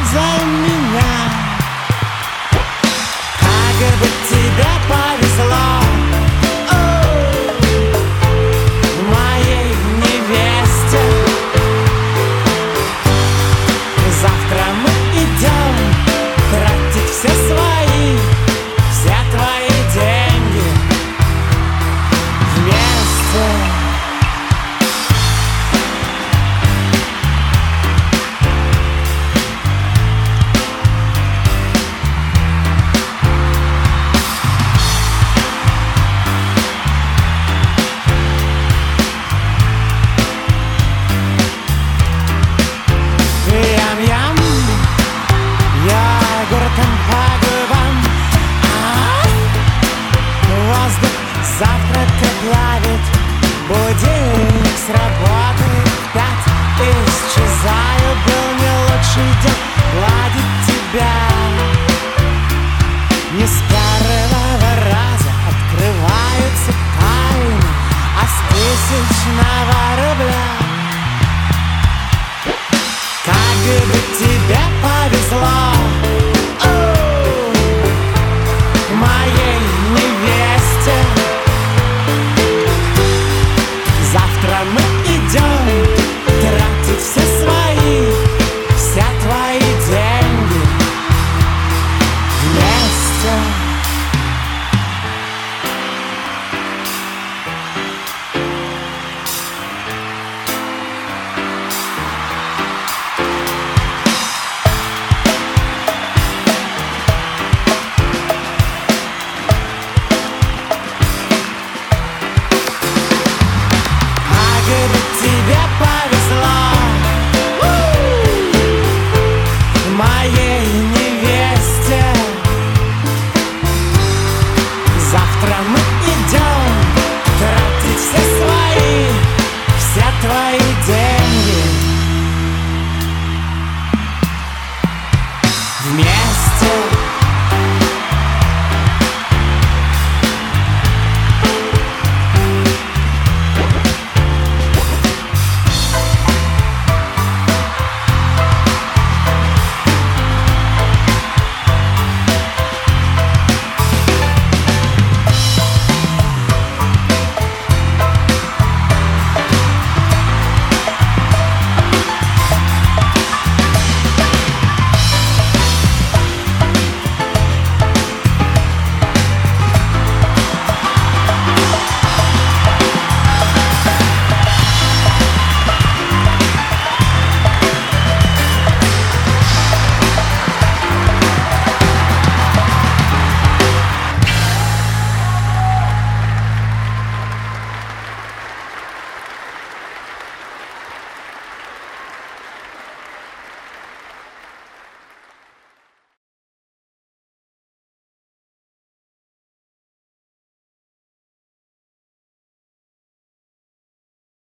за меня. Как бы тебе повезло, моей невесте. Завтра мы идем тратить все твои деньги вместе. Ям-ям, йогуртом по губам. Воздух завтрака плавит, будильник сработает в 5. Исчезаю, был не лучший день гладить тебя. Не с первого раза открываются тайны, а с 1000 рубля. Как бы